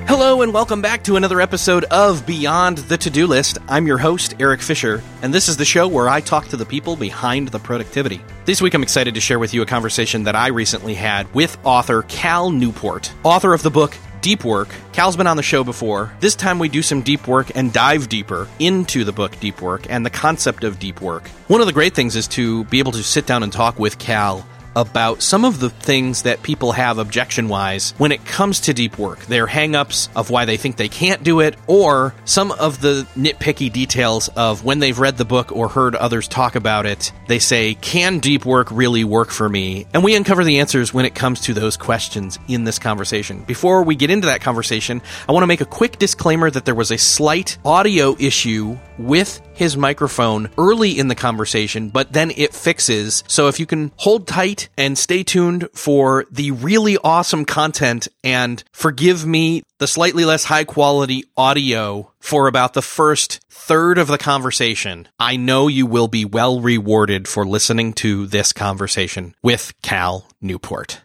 Hello and welcome back to another episode of Beyond the To-Do List. I'm your host, Eric Fisher, and this is the show where I talk to the people behind the productivity. This week I'm excited to share with you a conversation that I recently had with author Cal Newport, author of the book Deep Work. Cal's been on the show before. This time we do some deep work and dive deeper into the book Deep Work and the concept of deep work. One of the great things is to be able to sit down and talk with Cal about some of the things that people have objection-wise when it comes to deep work. Their hang-ups of why they think they can't do it, or some of the nitpicky details of when they've read the book or heard others talk about it, they say, can deep work really work for me? And we uncover the answers when it comes to those questions in this conversation. Before we get into that conversation, I want to make a quick disclaimer that there was a slight audio issue with his microphone early in the conversation, but then it fixes. So if you can hold tight and stay tuned for the really awesome content, and forgive me the slightly less high quality audio for about the first third of the conversation, I know you will be well rewarded for listening to this conversation with Cal Newport.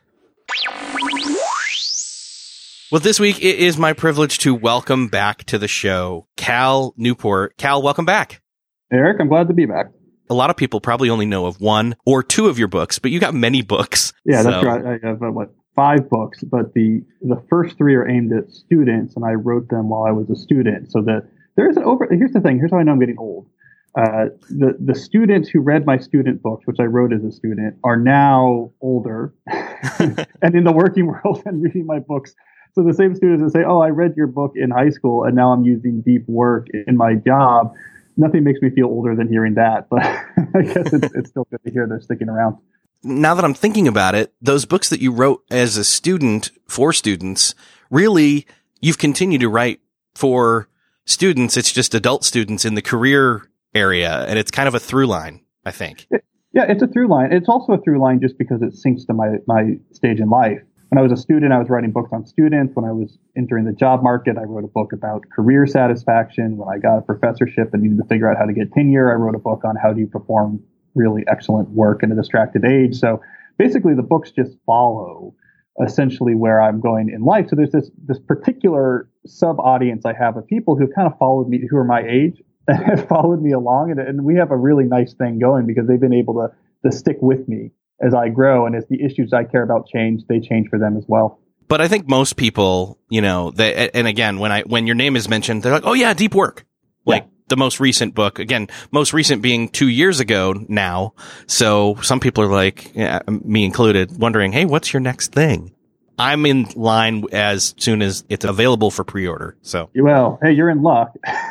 Well, this week it is my privilege to welcome back to the show Cal Newport. Cal, welcome back. Eric, I'm glad to be back. A lot of people probably only know of one or two of your books, but you got many books. Yeah, that's right. I have, 5 books, but the first 3 are aimed at students, and I wrote them while I was a student. So here's the thing. Here's how I know I'm getting old. The students who read my student books, which I wrote as a student, are now older and in the working world and reading my books. So the same students that say, oh, I read your book in high school and now I'm using deep work in my job. Nothing makes me feel older than hearing that, but I guess it's still good to hear they're sticking around. Now that I'm thinking about it, those books that you wrote as a student for students, really, you've continued to write for students. It's just adult students in the career area, and it's kind of a through line, I think. Yeah, it's a through line. It's also a through line just because it syncs to my stage in life. When I was a student, I was writing books on students. When I was entering the job market, I wrote a book about career satisfaction. When I got a professorship and needed to figure out how to get tenure, I wrote a book on how do you perform really excellent work in a distracted age. So basically, the books just follow essentially where I'm going in life. So there's this particular sub-audience I have of people who kind of followed me, who are my age, and have followed me along. And we have a really nice thing going because they've been able to stick with me as I grow, and as the issues I care about change, they change for them as well. But I think most people, and again, when your name is mentioned, they're like, oh yeah, Deep Work. Like the most recent book, again, most recent being 2 years ago now. So some people are like, me included, wondering, hey, what's your next thing? I'm in line as soon as it's available for pre-order. So, well, hey, you're in luck.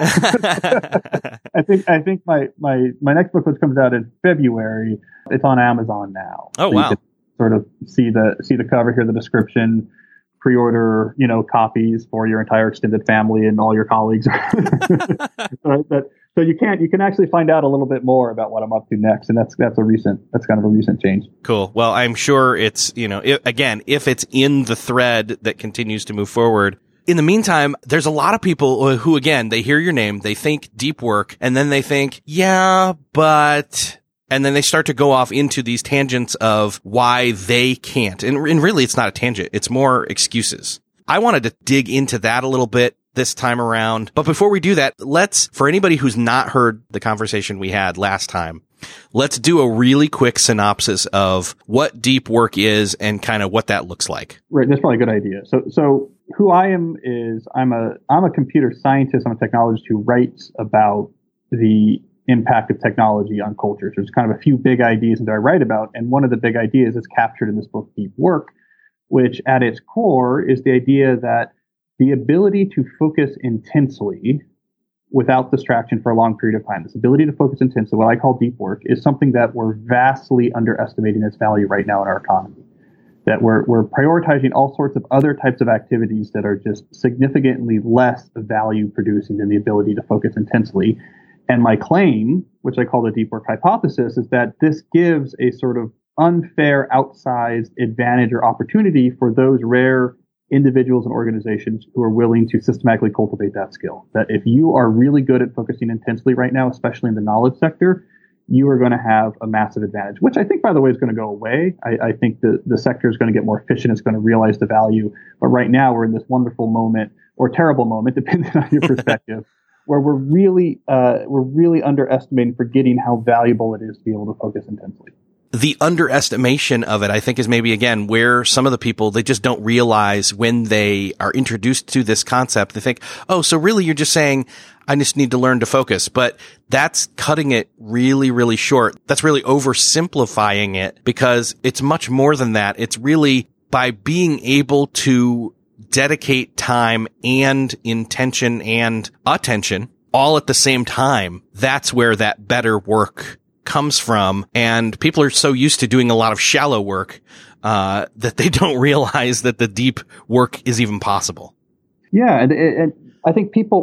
I think my next book, which comes out in February, it's on Amazon now. Oh, so wow! You can sort of see the cover, hear the description, pre-order, copies for your entire extended family and all your colleagues. So you can actually find out a little bit more about what I'm up to next, and that's kind of a recent change. Cool. Well, I'm sure it's if it's in the thread that continues to move forward. In the meantime, there's a lot of people who, again, they hear your name, they think Deep Work, and then they think, yeah, but, and then they start to go off into these tangents of why they can't. And really, it's not a tangent. It's more excuses. I wanted to dig into that a little bit this time around. But before we do that, for anybody who's not heard the conversation we had last time, let's do a really quick synopsis of what deep work is and kind of what that looks like. Right. That's probably a good idea. So who I am is I'm a computer scientist. I'm a technologist who writes about the impact of technology on cultures. There's kind of a few big ideas that I write about. And one of the big ideas is captured in this book, Deep Work, which at its core is the idea that the ability to focus intensely without distraction for a long period of time, this ability to focus intensely, what I call deep work, is something that we're vastly underestimating its value right now in our economy. That we're prioritizing all sorts of other types of activities that are just significantly less value producing than the ability to focus intensely. And my claim, which I call the deep work hypothesis, is that this gives a sort of unfair, outsized advantage or opportunity for those rare individuals and organizations who are willing to systematically cultivate that skill. That if you are really good at focusing intensely right now, especially in the knowledge sector, you are going to have a massive advantage, which I think, by the way, is going to go away. I think the sector is going to get more efficient. It's going to realize the value. But right now we're in this wonderful moment, or terrible moment, depending on your perspective, where we're really underestimating, forgetting how valuable it is to be able to focus intensely. The underestimation of it, I think, is maybe, again, where some of the people, they just don't realize when they are introduced to this concept. They think, oh, so really you're just saying, I just need to learn to focus. But that's cutting it really, really short. That's really oversimplifying it, because it's much more than that. It's really by being able to dedicate time and intention and attention all at the same time. That's where that better work comes from. And people are so used to doing a lot of shallow work that they don't realize that the deep work is even possible. Yeah, and I think people,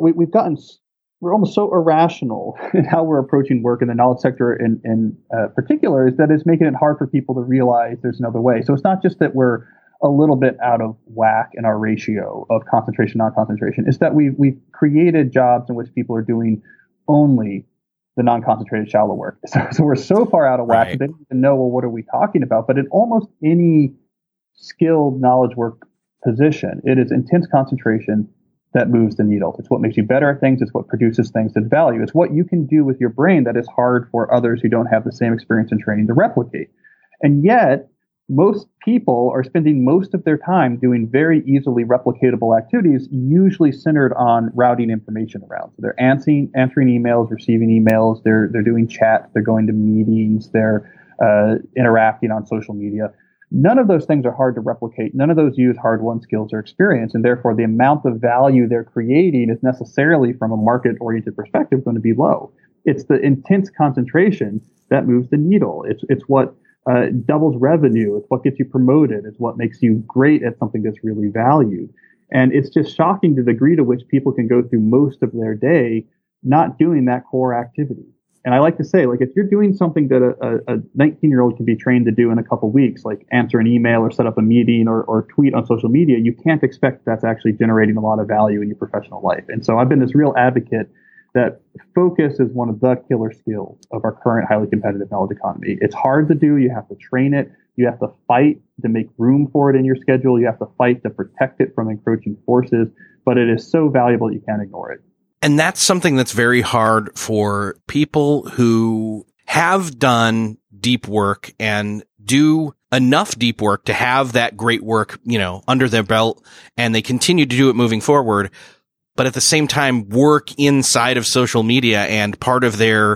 we're almost so irrational in how we're approaching work in the knowledge sector in particular, is that it's making it hard for people to realize there's another way. So it's not just that we're a little bit out of whack in our ratio of concentration, non-concentration. It's that we've created jobs in which people are doing only the non-concentrated shallow work. So we're so far out of whack that they don't even know, well, what are we talking about? But in almost any skilled knowledge work position, it is intense concentration that moves the needle. It's what makes you better at things. It's what produces things that value. It's what you can do with your brain that is hard for others who don't have the same experience and training to replicate. And yet, most people are spending most of their time doing very easily replicatable activities, usually centered on routing information around. So they're answering emails, receiving emails, they're doing chats, they're going to meetings, they're interacting on social media. None of those things are hard to replicate. None of those use hard-won skills or experience, and therefore the amount of value they're creating is necessarily, from a market-oriented perspective, going to be low. It's the intense concentration that moves the needle. It's what doubles revenue. It's what gets you promoted. It's what makes you great at something that's really valued. And it's just shocking the degree to which people can go through most of their day not doing that core activity. And I like to say, like, if you're doing something that a 19-year-old can be trained to do in a couple weeks, like answer an email or set up a meeting or tweet on social media, you can't expect that's actually generating a lot of value in your professional life. And so I've been this real advocate that focus is one of the killer skills of our current highly competitive knowledge economy. It's hard to do. You have to train it. You have to fight to make room for it in your schedule. You have to fight to protect it from encroaching forces, but it is so valuable you can't ignore it. And that's something that's very hard for people who have done deep work and do enough deep work to have that great work, under their belt, and they continue to do it moving forward. But at the same time, work inside of social media, and part of their,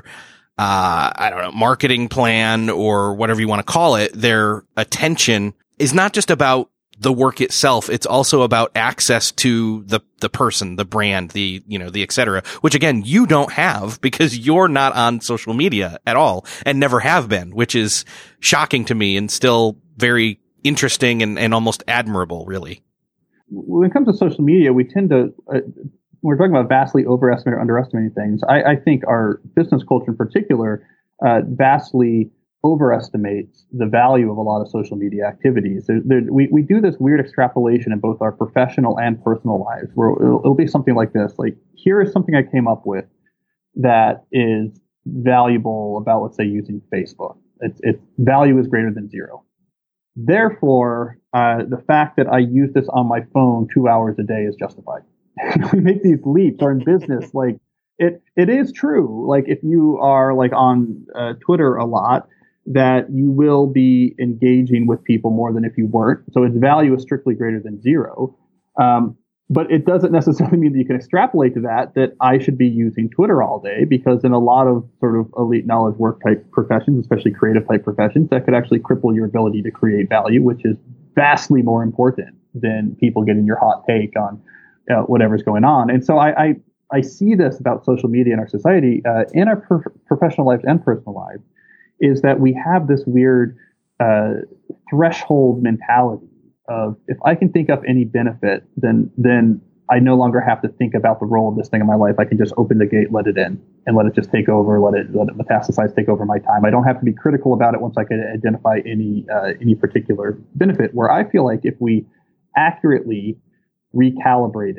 marketing plan or whatever you want to call it, their attention is not just about the work itself. It's also about access to the person, the brand, the et cetera, which again, you don't have because you're not on social media at all and never have been, which is shocking to me and still very interesting and almost admirable, really. When it comes to social media, we tend to, when we're talking about vastly overestimating or underestimating things, I think our business culture in particular vastly overestimates the value of a lot of social media activities. We do this weird extrapolation in both our professional and personal lives, where it'll be something like this. Like, here is something I came up with that is valuable about, let's say, using Facebook. Its value is greater than zero. Therefore, the fact that I use this on my phone 2 hours a day is justified. We make these leaps. Or in business, like it is true. Like, if you are like on Twitter a lot, that you will be engaging with people more than if you weren't. So its value is strictly greater than zero. But it doesn't necessarily mean that you can extrapolate to that I should be using Twitter all day, because in a lot of sort of elite knowledge work type professions, especially creative type professions, that could actually cripple your ability to create value, which is vastly more important than people getting your hot take on whatever's going on. And so I see this about social media in our society, in our professional lives and personal lives, is that we have this weird threshold mentality of, if I can think up any benefit, then I no longer have to think about the role of this thing in my life. I can just open the gate, let it in, and let it just take over, let it metastasize, take over my time. I don't have to be critical about it once I can identify any particular benefit. Where I feel like if we accurately recalibrated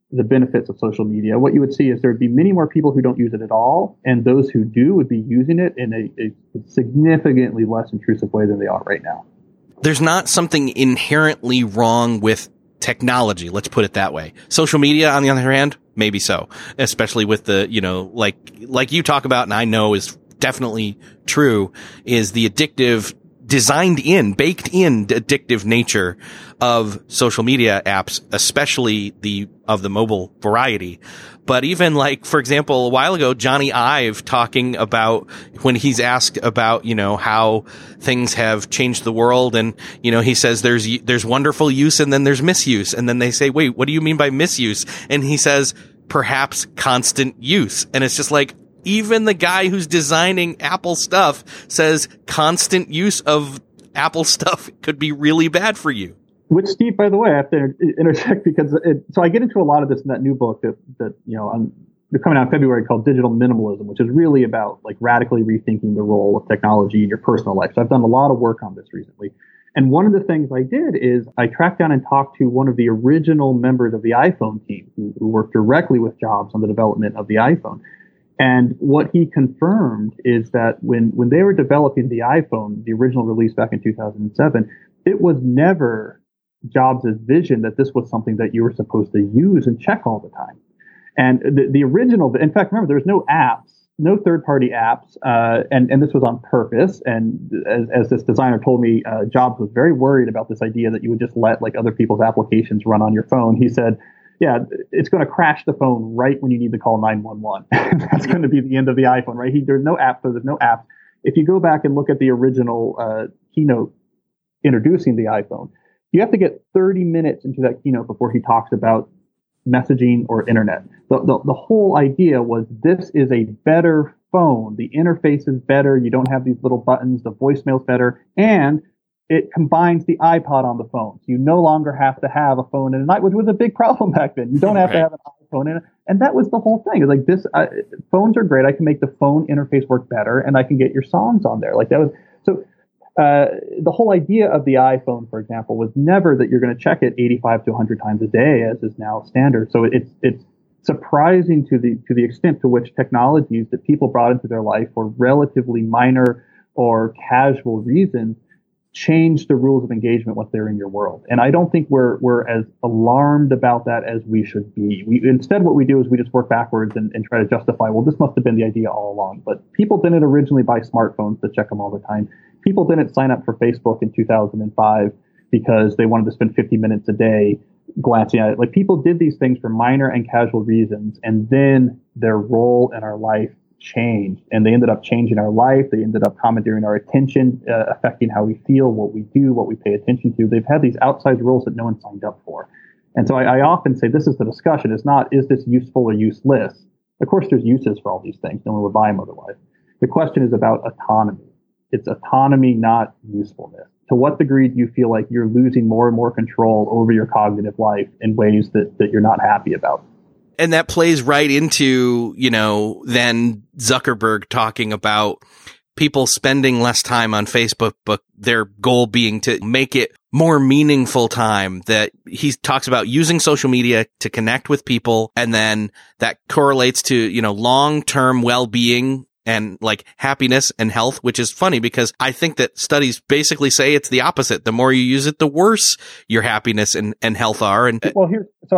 the benefits of social media, what you would see is there would be many more people who don't use it at all, and those who do would be using it in a significantly less intrusive way than they are right now. There's not something inherently wrong with technology, let's put it that way. Social media, on the other hand, maybe so, especially with the, like you talk about, and I know is definitely true, is the addictive, baked in addictive nature of social media apps, especially of the mobile variety. But even like, for example, a while ago, Johnny Ive talking about when he's asked about, how things have changed the world. And, he says there's wonderful use and then there's misuse. And then they say, wait, what do you mean by misuse? And he says, perhaps constant use. And it's just like, even the guy who's designing Apple stuff says constant use of Apple stuff could be really bad for you. Which, Steve, by the way, I have to interject because so I get into a lot of this in that new book that they're coming out in February called Digital Minimalism, which is really about like radically rethinking the role of technology in your personal life. So I've done a lot of work on this recently. And one of the things I did is I tracked down and talked to one of the original members of the iPhone team who worked directly with Jobs on the development of the iPhone. And what he confirmed is that when they were developing the iPhone, the original release back in 2007, it was never Jobs' vision that this was something that you were supposed to use and check all the time. And the original, in fact, remember, there's no apps, no third-party apps, and this was on purpose. And as this designer told me, Jobs was very worried about this idea that you would just let like other people's applications run on your phone. He said, yeah, it's going to crash the phone right when you need to call 911. That's going to be the end of the iPhone, right? There's no app, so there's no app. If you go back and look at the original keynote introducing the iPhone, you have to get 30 minutes into that keynote before he talks about messaging or internet. The whole idea was this is a better phone. The interface is better. You don't have these little buttons. The voicemail's better. And it combines the iPod on the phone. So you no longer have to have a phone in a night, which was a big problem back then. You don't have to have an iPhone in it. And that was the whole thing. It's like this, phones are great. I can make the phone interface work better and I can get your songs on there. Like that was, so, the whole idea of the iPhone, for example, was never that you're going to check it 85 to 100 times a day, as is now standard. So it's surprising to the extent to which technologies that people brought into their life for relatively minor or casual reasons change the rules of engagement once they're in your world. And I don't think we're as alarmed about that as we should be. Instead, what we do is we just work backwards and try to justify, well, this must have been the idea all along. But people didn't originally buy smartphones to check them all the time. People didn't sign up for Facebook in 2005 because they wanted to spend 50 minutes a day glancing at it. Like people did these things for minor and casual reasons, and then their role in our life changed, and they ended up changing our life. They ended up commandeering our attention, affecting how we feel, what we do, what we pay attention to. They've had these outsized roles that no one signed up for. And so I often say this is the discussion. It's not, is this useful or useless? Of course, there's uses for all these things. No one would buy them otherwise. The question is about autonomy. It's autonomy, not usefulness. To what degree do you feel like you're losing more and more control over your cognitive life in ways that you're not happy about? And that plays right into, then Zuckerberg talking about people spending less time on Facebook, but their goal being to make it more meaningful time. That he talks about using social media to connect with people. And then that correlates to, long-term well-being and like happiness and health, which is funny because I think that studies basically say it's the opposite. The more you use it, the worse your happiness and health are. And so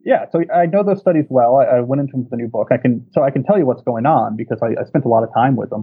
I know those studies well. I went into them with the new book. I can tell you what's going on because I spent a lot of time with them.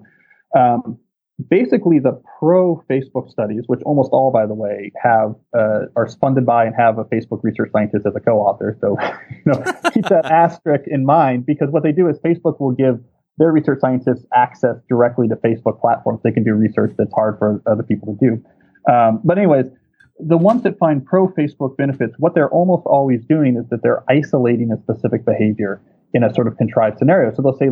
Basically, the pro Facebook studies, which almost all, by the way, are funded by and have a Facebook research scientist as a co-author. So, keep that asterisk in mind because what they do is Facebook will give their research scientists access directly to Facebook platforms. They can do research that's hard for other people to do. But anyways, the ones that find pro-Facebook benefits, what they're almost always doing is that they're isolating a specific behavior in a sort of contrived scenario. So they'll say,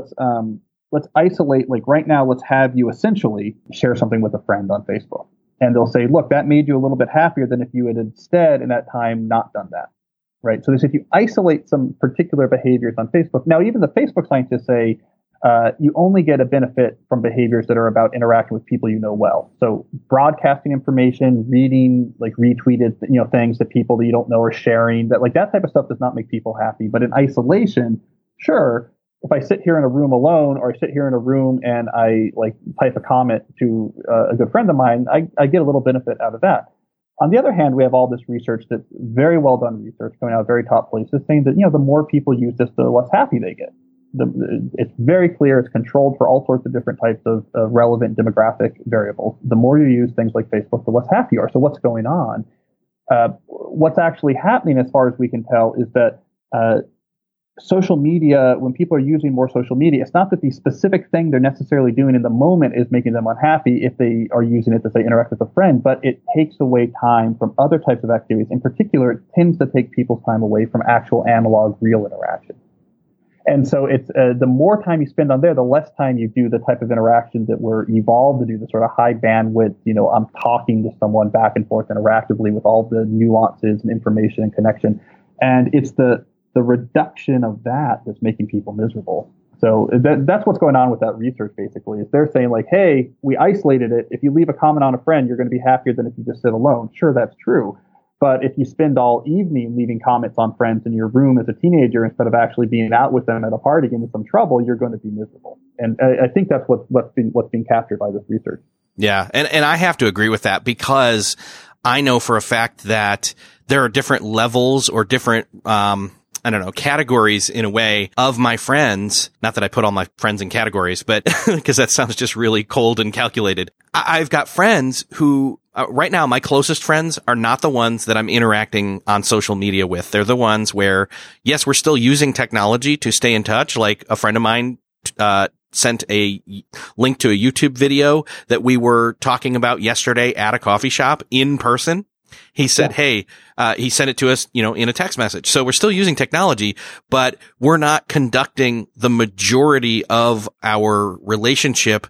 let's isolate, like right now, let's have you essentially share something with a friend on Facebook. And they'll say, look, that made you a little bit happier than if you had instead in that time not done that. Right. So they say if you isolate some particular behaviors on Facebook, now even the Facebook scientists say, you only get a benefit from behaviors that are about interacting with people you know well. So broadcasting information, reading like retweeted, things that people that you don't know are sharing, that type of stuff does not make people happy. But in isolation, sure, if I sit here in a room alone, or I sit here in a room and I type a comment to a good friend of mine, I get a little benefit out of that. On the other hand, we have all this research, that's very well done research coming out of very top places, saying that the more people use this, the less happy they get. It's very clear. It's controlled for all sorts of different types of relevant demographic variables. The more you use things like Facebook, the less happy you are. So what's going on? What's actually happening, as far as we can tell, is that social media, when people are using more social media, it's not that the specific thing they're necessarily doing in the moment is making them unhappy if they are using it to, say, interact with a friend, but it takes away time from other types of activities. In particular, it tends to take people's time away from actual analog, real interaction. And so it's the more time you spend on there, the less time you do the type of interactions that were evolved to do, the sort of high bandwidth, I'm talking to someone back and forth interactively with all the nuances and information and connection. And it's the reduction of that that's making people miserable. So that's what's going on with that research, basically, is they're saying hey, we isolated it. If you leave a comment on a friend, you're going to be happier than if you just sit alone. Sure, that's true. But if you spend all evening leaving comments on friends in your room as a teenager instead of actually being out with them at a party getting in some trouble, you're going to be miserable. And I think that's what's being captured by this research. Yeah, and I have to agree with that, because I know for a fact that there are different levels or different categories in a way of my friends. Not that I put all my friends in categories, but because that sounds just really cold and calculated. I've got friends who right now, my closest friends are not the ones that I'm interacting on social media with. They're the ones where, yes, we're still using technology to stay in touch. Like a friend of mine, sent a link to a YouTube video that we were talking about yesterday at a coffee shop in person. He said, hey, he sent it to us, in a text message. So we're still using technology, but we're not conducting the majority of our relationship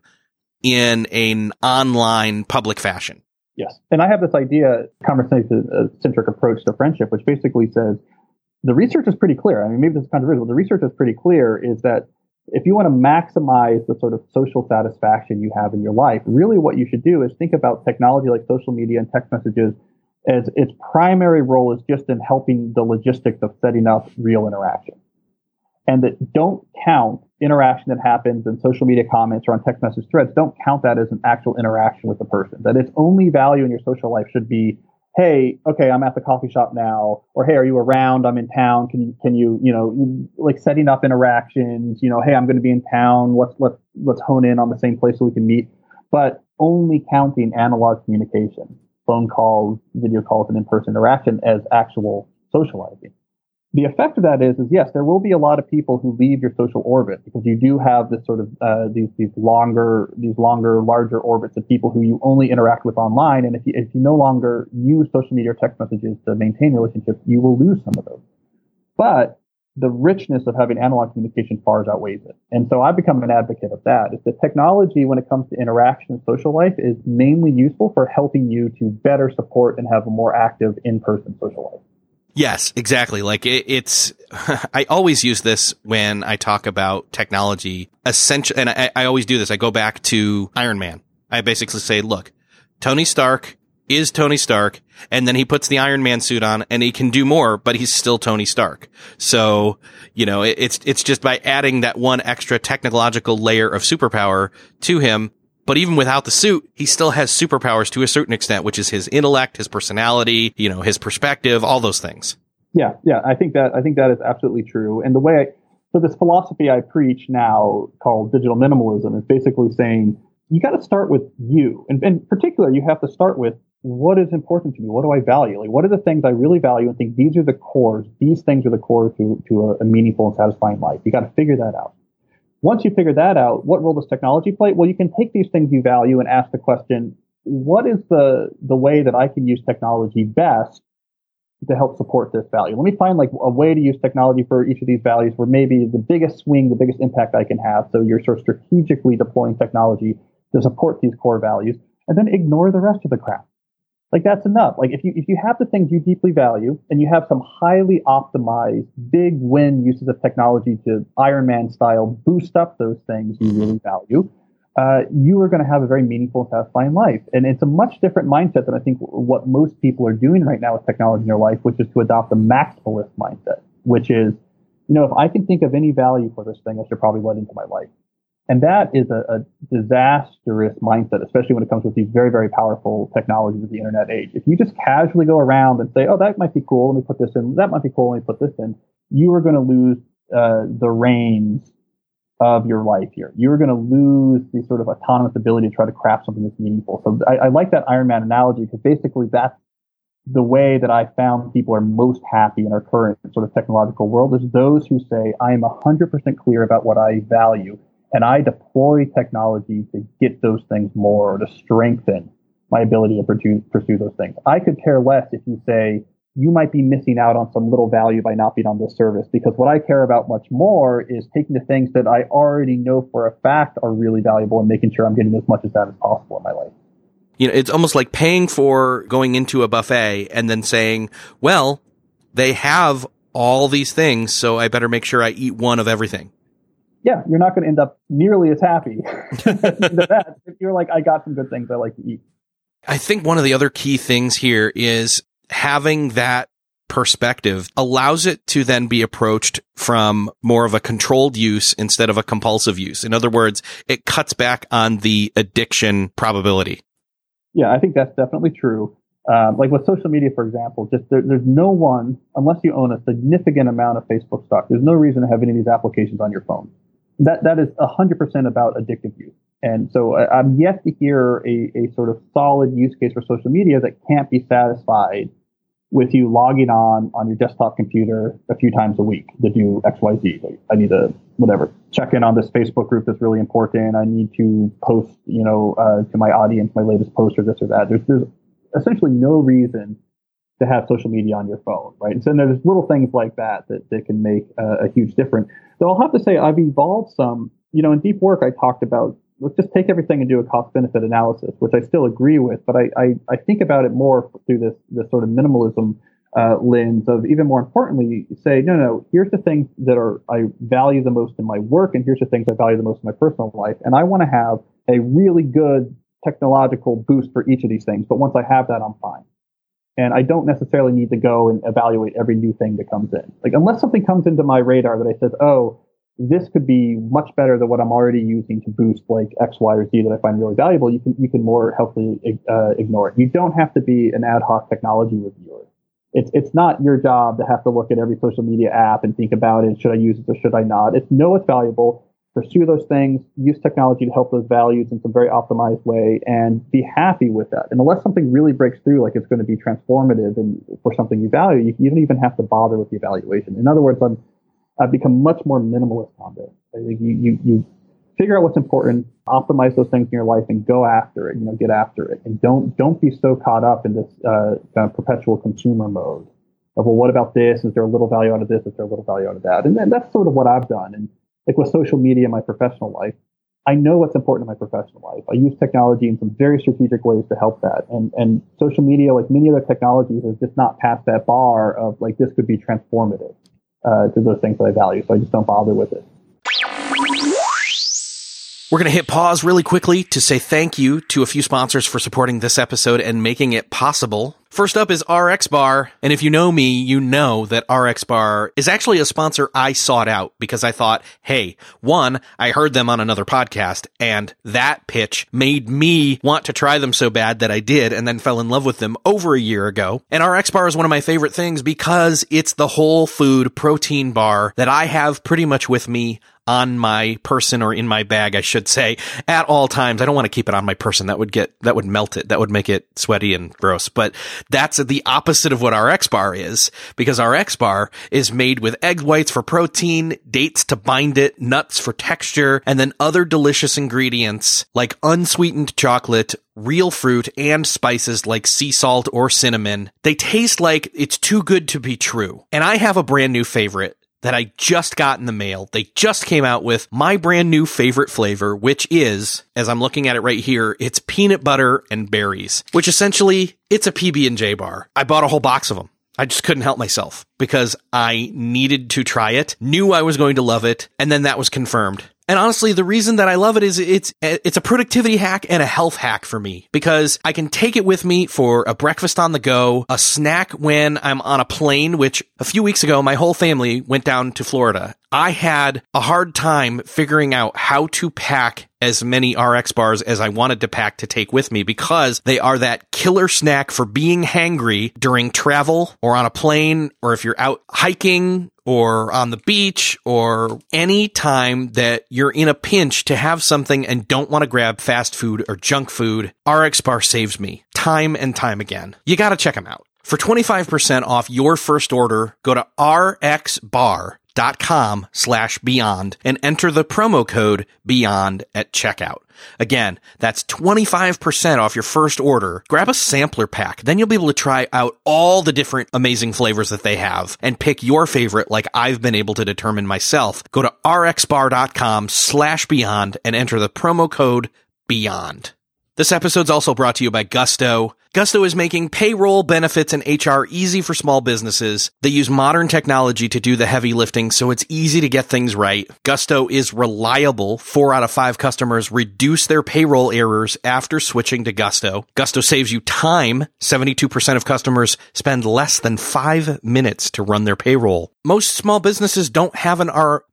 in an online public fashion. Yes. And I have this conversation-centric approach to friendship, which basically says the research is pretty clear. I mean, maybe this is controversial. The research is pretty clear, is that if you want to maximize the sort of social satisfaction you have in your life, really what you should do is think about technology like social media and text messages as its primary role is just in helping the logistics of setting up real interaction. And that don't count interaction that happens in social media comments or on text message threads, don't count that as an actual interaction with the person. That its only value in your social life should be, hey, okay, I'm at the coffee shop now, or hey, are you around? I'm in town. Can you, like setting up interactions, hey, I'm going to be in town. Let's hone in on the same place so we can meet, but only counting analog communication, phone calls, video calls, and in-person interaction as actual socializing. The effect of that is yes, there will be a lot of people who leave your social orbit, because you do have this sort of these longer, larger orbits of people who you only interact with online. And if you no longer use social media or text messages to maintain relationships, you will lose some of those. But the richness of having analog communication far outweighs it. And so I've become an advocate of that. Is that technology, when it comes to interaction and social life, is mainly useful for helping you to better support and have a more active in-person social life. Yes, exactly. Like it's, I always use this when I talk about technology. Essentially, and I always do this. I go back to Iron Man. I basically say, look, Tony Stark is Tony Stark, and then he puts the Iron Man suit on and he can do more, but he's still Tony Stark. So, it's just by adding that one extra technological layer of superpower to him. But even without the suit, he still has superpowers to a certain extent, which is his intellect, his personality, his perspective, all those things. Yeah. I think that is absolutely true. And so this philosophy I preach now called digital minimalism is basically saying you got to start with you. And in particular, you have to start with what is important to me? What do I value? Like, what are the things I really value and think these are the cores? These things are the core to a meaningful and satisfying life. You got to figure that out. Once you figure that out, what role does technology play? Well, you can take these things you value and ask the question, what is the way that I can use technology best to help support this value? Let me find like a way to use technology for each of these values where maybe the biggest swing, the biggest impact I can have. So you're sort of strategically deploying technology to support these core values, and then ignore the rest of the crap. Like that's enough. Like if you have the things you deeply value and you have some highly optimized big win uses of technology to Iron Man style boost up those things you really value, you are going to have a very meaningful and satisfying life. And it's a much different mindset than I think what most people are doing right now with technology in their life, which is to adopt a maximalist mindset, which is, if I can think of any value for this thing, I should probably let into my life. And that is a disastrous mindset, especially when it comes with these very, very powerful technologies of the internet age. If you just casually go around and say, oh, that might be cool, let me put this in, that might be cool, let me put this in, you are going to lose the reins of your life here. You're going to lose the sort of autonomous ability to try to craft something that's meaningful. So I like that Iron Man analogy because basically that's the way that I found people are most happy in our current sort of technological world is those who say, I am 100% clear about what I value. And I deploy technology to get those things more or to strengthen my ability to pursue those things. I could care less if you say you might be missing out on some little value by not being on this service, because what I care about much more is taking the things that I already know for a fact are really valuable and making sure I'm getting as much of that as possible in my life. It's almost like paying for going into a buffet and then saying, well, they have all these things, so I better make sure I eat one of everything. Yeah, you're not going to end up nearly as happy that if you're like, I got some good things I like to eat. I think one of the other key things here is having that perspective allows it to then be approached from more of a controlled use instead of a compulsive use. In other words, it cuts back on the addiction probability. Yeah, I think that's definitely true. Like with social media, for example, just there's no one, unless you own a significant amount of Facebook stock, there's no reason to have any of these applications on your phone. That is 100% about addictive use. And so I'm yet to hear a sort of solid use case for social media that can't be satisfied with you logging on your desktop computer a few times a week to do X, Y, Z. Like, I need to, check in on this Facebook group that's really important. I need to post, to my audience, my latest post or this or that. There's essentially no reason to have social media on your phone, right? And so there's little things like that can make a huge difference. So I'll have to say I've evolved some, in deep work, I talked about, let's just take everything and do a cost benefit analysis, which I still agree with, but I think about it more through this sort of minimalism lens of, even more importantly, say, no, here's the things that I value the most in my work, and here's the things I value the most in my personal life. And I want to have a really good technological boost for each of these things. But once I have that, I'm fine. And I don't necessarily need to go and evaluate every new thing that comes in. Like, unless something comes into my radar that I says, oh, this could be much better than what I'm already using to boost like X, Y, or Z that I find really valuable, you can more helpfully ignore it. You don't have to be an ad hoc technology reviewer. It's not your job to have to look at every social media app and think about it. Should I use it or should I not? It's know it's valuable. Pursue those things, use technology to help those values in some very optimized way, and be happy with that. And unless something really breaks through, like it's going to be transformative and for something you value, you don't even have to bother with the evaluation. In other words, I've become much more minimalist on this. I think you figure out what's important, optimize those things in your life, and go after it. Get after it, and don't be so caught up in this kind of perpetual consumer mode of, well, what about this? Is there a little value out of this? Is there a little value out of that? And that's sort of what I've done. And like with social media in my professional life, I know what's important in my professional life. I use technology in some very strategic ways to help that. And social media, like many other technologies, has just not passed that bar of like, this could be transformative to those things that I value. So I just don't bother with it. We're going to hit pause really quickly to say thank you to a few sponsors for supporting this episode and making it possible. First up is RX Bar. And if you know me, you know that RX Bar is actually a sponsor I sought out because I thought, hey, one, I heard them on another podcast, and that pitch made me want to try them so bad that I did, and then fell in love with them over a year ago. And RX Bar is one of my favorite things because it's the whole food protein bar that I have pretty much with me on my person, or in my bag, I should say, at all times. I don't want to keep it on my person. That would melt it. That would make it sweaty and gross. But that's the opposite of what RX Bar is, because RX Bar is made with egg whites for protein, dates to bind it, nuts for texture, and then other delicious ingredients like unsweetened chocolate, real fruit, and spices like sea salt or cinnamon. They taste like it's too good to be true. And I have a brand new favorite that I just got in the mail. They just came out with my brand new favorite flavor, which is, as I'm looking at it right here, it's peanut butter and berries, which essentially it's a PB&J bar. I bought a whole box of them. I just couldn't help myself because I needed to try it, knew I was going to love it, and then that was confirmed. And honestly, the reason that I love it is it's a productivity hack and a health hack for me because I can take it with me for a breakfast on the go, a snack when I'm on a plane, which a few weeks ago, my whole family went down to Florida. I had a hard time figuring out how to pack as many RX bars as I wanted to pack to take with me because they are that killer snack for being hangry during travel or on a plane or if you're out hiking or on the beach or any time that you're in a pinch to have something and don't want to grab fast food or junk food. RX Bar saves me time and time again. You got to check them out. For 25% off your first order, go to rxbar.com/beyond and enter the promo code BEYOND at checkout. Again, that's 25% off your first order. Grab a sampler pack. Then you'll be able to try out all the different amazing flavors that they have and pick your favorite like I've been able to determine myself. Go to rxbar.com/beyond and enter the promo code BEYOND. This episode's also brought to you by Gusto. Gusto is making payroll, benefits, and HR easy for small businesses. They use modern technology to do the heavy lifting, so it's easy to get things right. Gusto is reliable. 4 out of 5 customers reduce their payroll errors after switching to Gusto. Gusto saves you time. 72% of customers spend less than 5 minutes to run their payroll. Most small businesses don't have an HR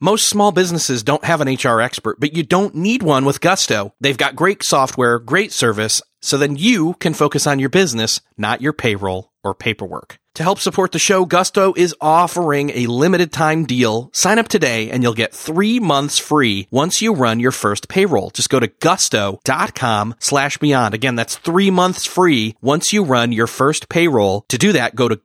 expert, but you don't need one with Gusto. They've got great software, great service, so then you can focus on your business, not your payroll or paperwork. To help support the show, Gusto is offering a limited time deal. Sign up today and you'll get 3 months free once you run your first payroll. Just go to gusto.com/beyond. Again, that's 3 months free once you run your first payroll. To do that, go to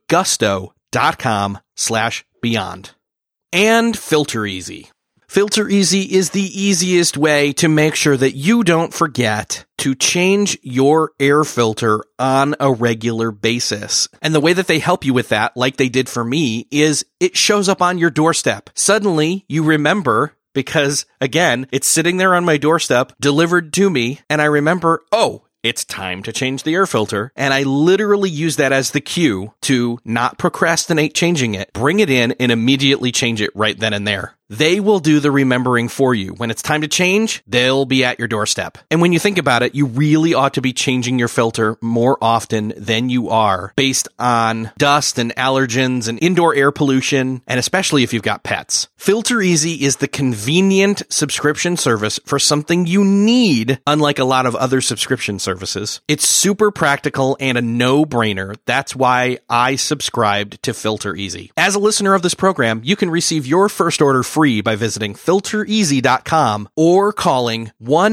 gusto.com/beyond. And Filter Easy. Filter Easy is the easiest way to make sure that you don't forget to change your air filter on a regular basis. And the way that they help you with that, like they did for me, is it shows up on your doorstep. Suddenly, you remember because, again, it's sitting there on my doorstep, delivered to me, and I remember, oh, it's time to change the air filter. And I literally use that as the cue to not procrastinate changing it, bring it in, and immediately change it right then and there. They will do the remembering for you. When it's time to change, they'll be at your doorstep. And when you think about it, you really ought to be changing your filter more often than you are based on dust and allergens and indoor air pollution, and especially if you've got pets. Filter Easy is the convenient subscription service for something you need, unlike a lot of other subscription services. It's super practical and a no-brainer. That's why I subscribed to Filter Easy. As a listener of this program, you can receive your first order free by visiting filtereasy.com or calling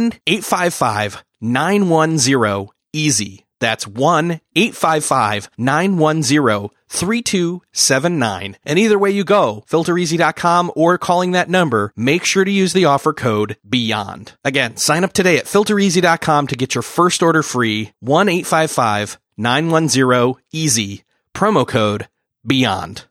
1-855-910-EASY. That's 1-855-910-3279. And either way you go, filtereasy.com or calling that number, make sure to use the offer code BEYOND. Again, sign up today at filtereasy.com to get your first order free. 1-855-910-EASY. Promo code BEYOND.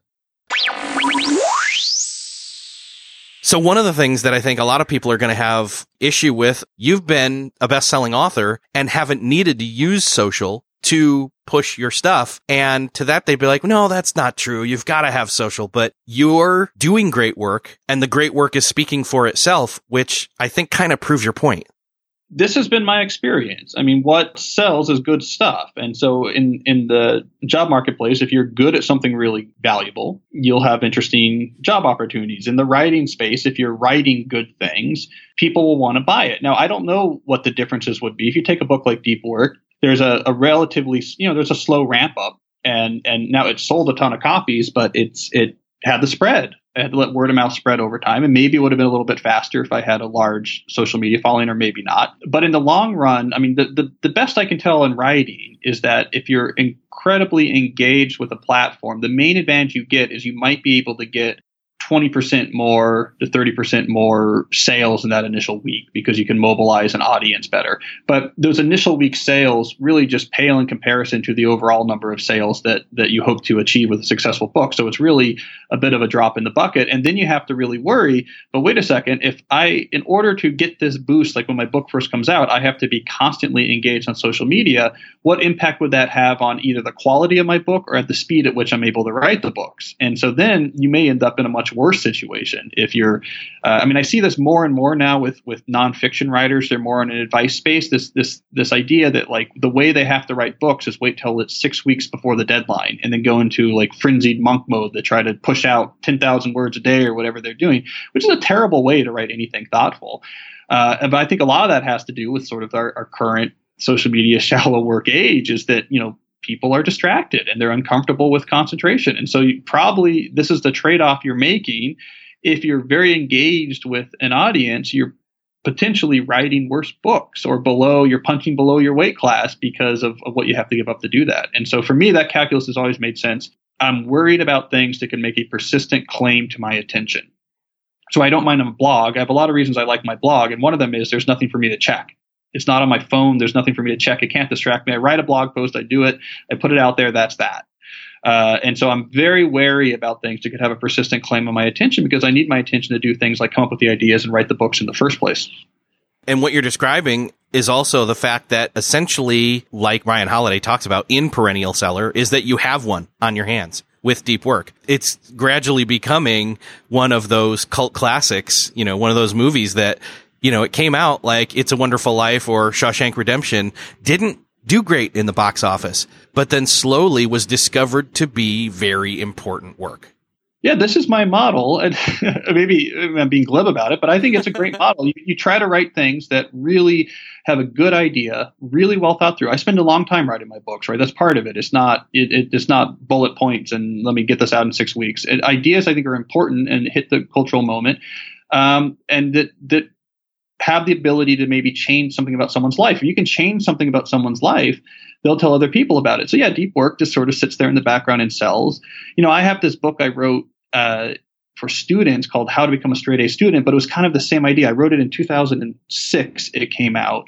So one of the things that I think a lot of people are going to have issue with, you've been a best-selling author and haven't needed to use social to push your stuff. And to that, they'd be like, no, that's not true. You've got to have social, but you're doing great work and the great work is speaking for itself, which I think kind of proves your point. This has been my experience. I mean, what sells is good stuff. And so in the job marketplace, if you're good at something really valuable, you'll have interesting job opportunities. In the writing space, if you're writing good things, people will want to buy it. Now, I don't know what the differences would be. If you take a book like Deep Work, there's a relatively, there's a slow ramp up. And now it's sold a ton of copies, but it had the spread. I had to let word of mouth spread over time, and maybe it would have been a little bit faster if I had a large social media following, or maybe not. But in the long run, I mean, the best I can tell in writing is that if you're incredibly engaged with a platform, the main advantage you get is you might be able to get 20% more to 30% more sales in that initial week because you can mobilize an audience better. But those initial week sales really just pale in comparison to the overall number of sales that you hope to achieve with a successful book. So it's really a bit of a drop in the bucket. And then you have to really worry, but wait a second, in order to get this boost, like when my book first comes out, I have to be constantly engaged on social media. What impact would that have on either the quality of my book or at the speed at which I'm able to write the books? And so then you may end up in a much worse situation if you're I see this more and more now with nonfiction writers. They're more in an advice space, this idea that like the way they have to write books is wait till it's 6 weeks before the deadline and then go into like frenzied monk mode that try to push out 10,000 words a day or whatever they're doing, which is a terrible way to write anything thoughtful. But I think a lot of that has to do with sort of our current social media shallow work age, is that, people are distracted and they're uncomfortable with concentration. And so this is the trade-off you're making. If you're very engaged with an audience, you're potentially writing worse books or you're punching below your weight class because of what you have to give up to do that. And so for me, that calculus has always made sense. I'm worried about things that can make a persistent claim to my attention. So I don't mind a blog. I have a lot of reasons I like my blog. And one of them is there's nothing for me to check. It's not on my phone. There's nothing for me to check. It can't distract me. I write a blog post. I do it. I put it out there. That's that. And so I'm very wary about things that could have a persistent claim on my attention because I need my attention to do things like come up with the ideas and write the books in the first place. And what you're describing is also the fact that essentially, like Ryan Holiday talks about in Perennial Seller, is that you have one on your hands with Deep Work. It's gradually becoming one of those cult classics, one of those movies that, it came out like It's a Wonderful Life or Shawshank Redemption, didn't do great in the box office, but then slowly was discovered to be very important work. Yeah, this is my model. And maybe I'm being glib about it, but I think it's a great model. You try to write things that really have a good idea, really well thought through. I spend a long time writing my books, right? That's part of it. It's not bullet points and let me get this out in 6 weeks. Ideas I think are important and hit the cultural moment, and that have the ability to maybe change something about someone's life. If you can change something about someone's life, they'll tell other people about it. So yeah, Deep Work just sort of sits there in the background and sells. I have this book I wrote for students called How to Become a Straight A Student, but it was kind of the same idea. I wrote it in 2006. It came out.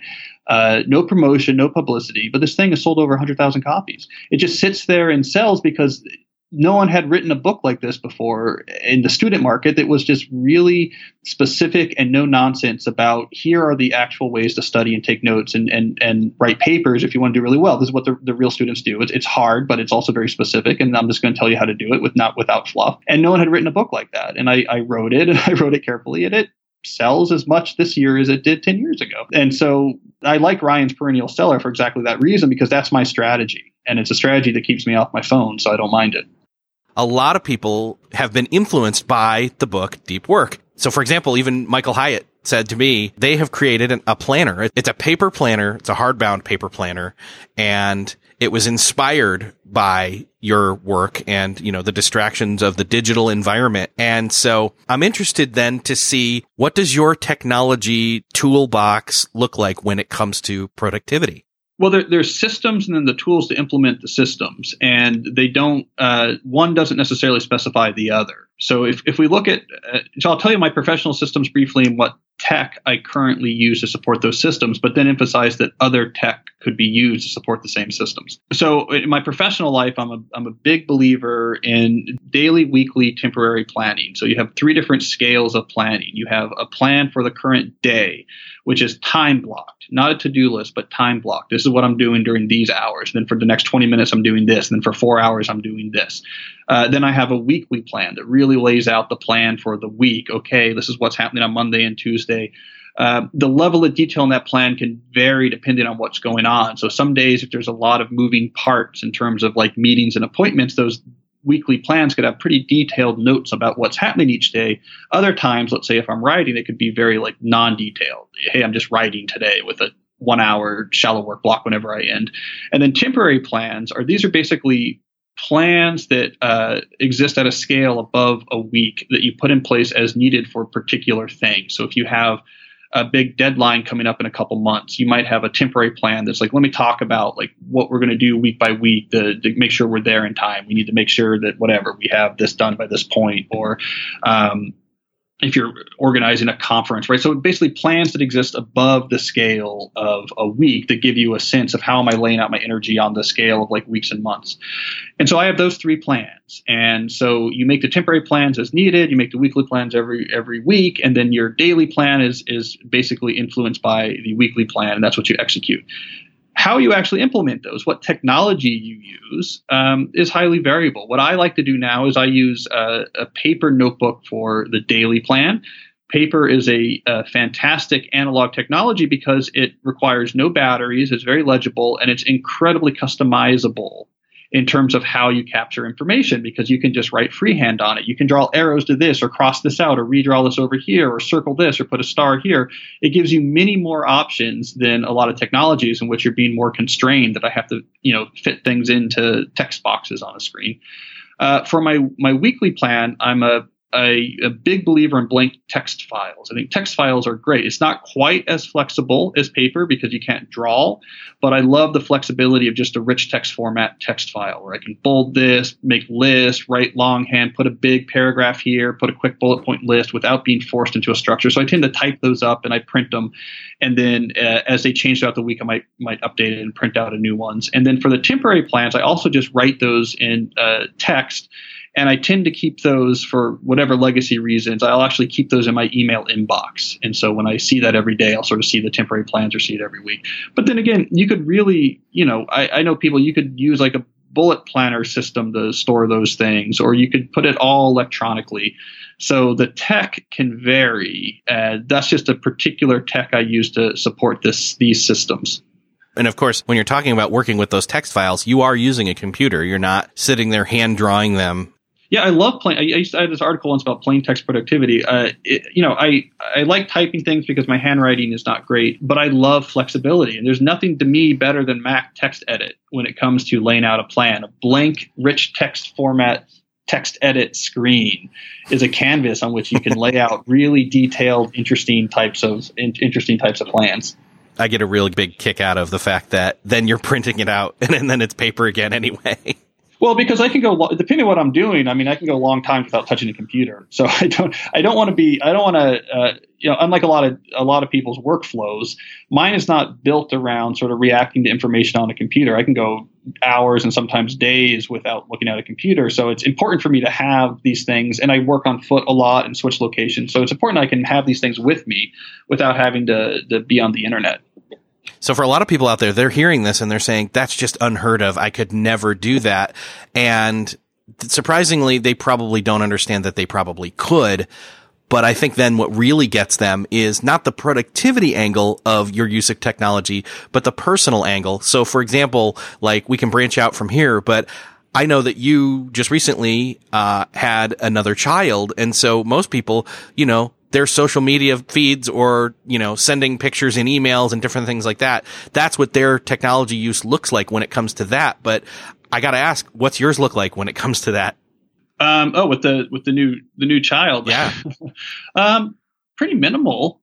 No promotion, no publicity, but this thing has sold over 100,000 copies. It just sits there and sells because no one had written a book like this before in the student market that was just really specific and no nonsense about here are the actual ways to study and take notes and write papers if you want to do really well. This is what the real students do. It's hard, but it's also very specific. And I'm just going to tell you how to do it without fluff. And no one had written a book like that. And I wrote it, and I wrote it carefully, and it sells as much this year as it did 10 years ago. And so I like Ryan's Perennial Seller for exactly that reason, because that's my strategy. And it's a strategy that keeps me off my phone, so I don't mind it. A lot of people have been influenced by the book Deep Work. So, for example, even Michael Hyatt said to me, they have created a planner. It's a paper planner. It's a hardbound paper planner. And it was inspired by your work and, the distractions of the digital environment. And so I'm interested then to see, what does your technology toolbox look like when it comes to productivity? Well, there's systems and then the tools to implement the systems, and they don't. One doesn't necessarily specify the other. So if we look at, so I'll tell you my professional systems briefly and what tech I currently use to support those systems, but then emphasize that other tech could be used to support the same systems. So in my professional life, I'm a big believer in daily, weekly, temporary planning. So you have 3 different scales of planning. You have a plan for the current day, which is time blocked, not a to-do list, but time blocked. This is what I'm doing during these hours. And then for the next 20 minutes, I'm doing this. And then for 4 hours, I'm doing this. Then I have a weekly plan that really lays out the plan for the week. Okay, this is what's happening on Monday and Tuesday. The level of detail in that plan can vary depending on what's going on. So some days, if there's a lot of moving parts in terms of like meetings and appointments, those weekly plans could have pretty detailed notes about what's happening each day. Other times, let's say if I'm writing, it could be very like non-detailed. Hey, I'm just writing today with a 1 hour shallow work block whenever I end. And then temporary plans these are basically plans that exist at a scale above a week that you put in place as needed for particular things. So if you have a big deadline coming up in a couple months, you might have a temporary plan that's like, let me talk about like what we're going to do week by week to make sure we're there in time. We need to make sure that whatever, we have this done by this point, or if you're organizing a conference, right? So basically plans that exist above the scale of a week that give you a sense of how am I laying out my energy on the scale of like weeks and months. And so I have those 3 plans. And so you make the temporary plans as needed. You make the weekly plans every week. And then your daily plan is basically influenced by the weekly plan. And that's what you execute. How you actually implement those, what technology you use, is highly variable. What I like to do now is I use a paper notebook for the daily plan. Paper is a fantastic analog technology because it requires no batteries, it's very legible, and it's incredibly customizable in terms of how you capture information, because you can just write freehand on it. You can draw arrows to this or cross this out or redraw this over here or circle this or put a star here. It gives you many more options than a lot of technologies in which you're being more constrained that I have to, fit things into text boxes on a screen. For my weekly plan, I'm a big believer in blank text files. I think text files are great. It's not quite as flexible as paper because you can't draw, but I love the flexibility of just a rich text format text file where I can bold this, make lists, write longhand, put a big paragraph here, put a quick bullet point list without being forced into a structure. So I tend to type those up and I print them. And then as they change throughout the week, I might update it and print out a new ones. And then for the temporary plans, I also just write those in text. And I tend to keep those for whatever legacy reasons. I'll actually keep those in my email inbox. And so when I see that every day, I'll sort of see the temporary plans or see it every week. But then again, you could really, I know people, you could use like a bullet planner system to store those things, or you could put it all electronically. So the tech can vary. That's just a particular tech I use to support these systems. And of course, when you're talking about working with those text files, you are using a computer. You're not sitting there hand drawing them. Yeah, I love I had this article once about plain text productivity. I like typing things because my handwriting is not great, but I love flexibility. And there's nothing to me better than Mac Text Edit when it comes to laying out a plan. A blank, rich text format text edit screen is a canvas on which you can lay out really detailed, interesting types of plans. I get a really big kick out of the fact that then you're printing it out and then it's paper again anyway. Well, because I can go, depending on what I'm doing, I can go long times without touching a computer. So I don't want to, unlike a lot of people's workflows, mine is not built around sort of reacting to information on a computer. I can go hours and sometimes days without looking at a computer. So it's important for me to have these things, and I work on foot a lot and switch locations. So it's important I can have these things with me without having to be on the internet. So for a lot of people out there, they're hearing this and they're saying, that's just unheard of. I could never do that. And surprisingly, they probably don't understand that they probably could. But I think then what really gets them is not the productivity angle of your use of technology, but the personal angle. So for example, like we can branch out from here, but I know that you just recently had another child. And so most people, their social media feeds or, sending pictures in emails and different things like that. That's what their technology use looks like when it comes to that. But I got to ask, what's yours look like when it comes to that? With the new child. Yeah. Pretty minimal.